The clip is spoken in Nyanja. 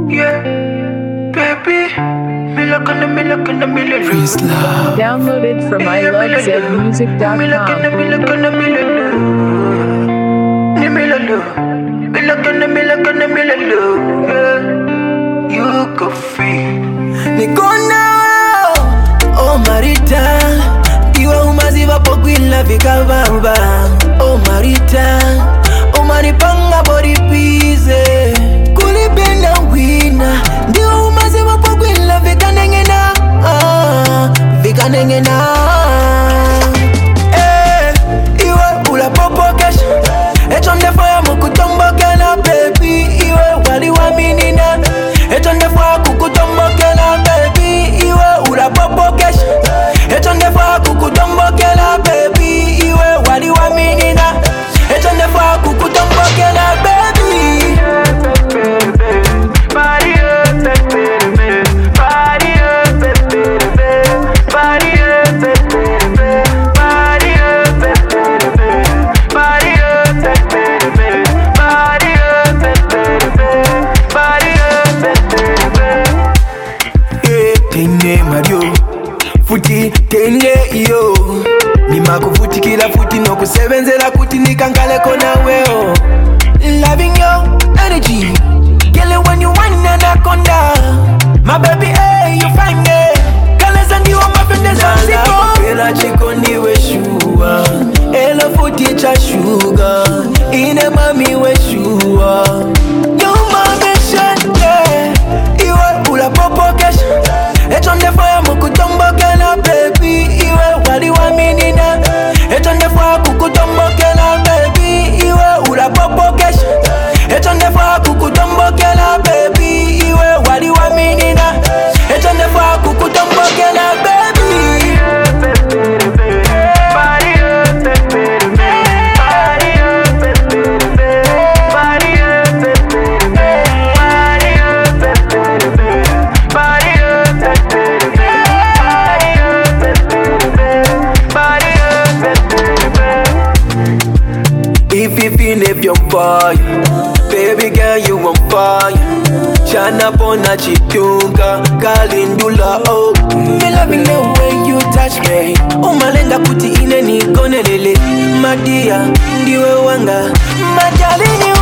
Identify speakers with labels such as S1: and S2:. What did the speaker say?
S1: Yeah, baby.
S2: Freeze love.
S3: Downloaded from ilovezmusic.com.
S1: You go free.
S2: Nikona oh Marita, iwe umaziva pokwila vikavamba. Oh Marita, umanipanga body pize. Kulipenda wina, ndiwe umaziva pokwila vikanengena. Vikanengena. Iwe ula popo kesha, echonde faya mukutombokela baby. Iwe wali wa minina, echonde faya kukutombokela baby. Iwe ula popo kesha, echonde faya kukutombokela baby. Iwe wali wa minina, echonde faya kukutombokela baby. Futi tende iyo nimakufuti kila futi nokusebenzela kuti nikangaleko naweo. Loving your energy, girl, when you whine anaconda. My baby, hey, you find me. Kaleza ndiwo mapendeza ziko. Pela chiko niwe shua, ela futi cha sugar. Ine mami we shua. Yo mami shante, iwe ula popo kesha. Echonde faya mukutombokela baby. Iwe wali wa minina, echonde faya kukutombokela baby. Iwe ula popo kesha, echonde faya kukutombokela baby. Iwe wali wa minina, echonde faya kukutombokela baby. If you're on fire, baby girl, you on fire. Shana pona chitunga, kalindula oh. Me loving the way you touch me. Umalenga kuti ine nikone lele. Madia, ndiwe wanga, majali ni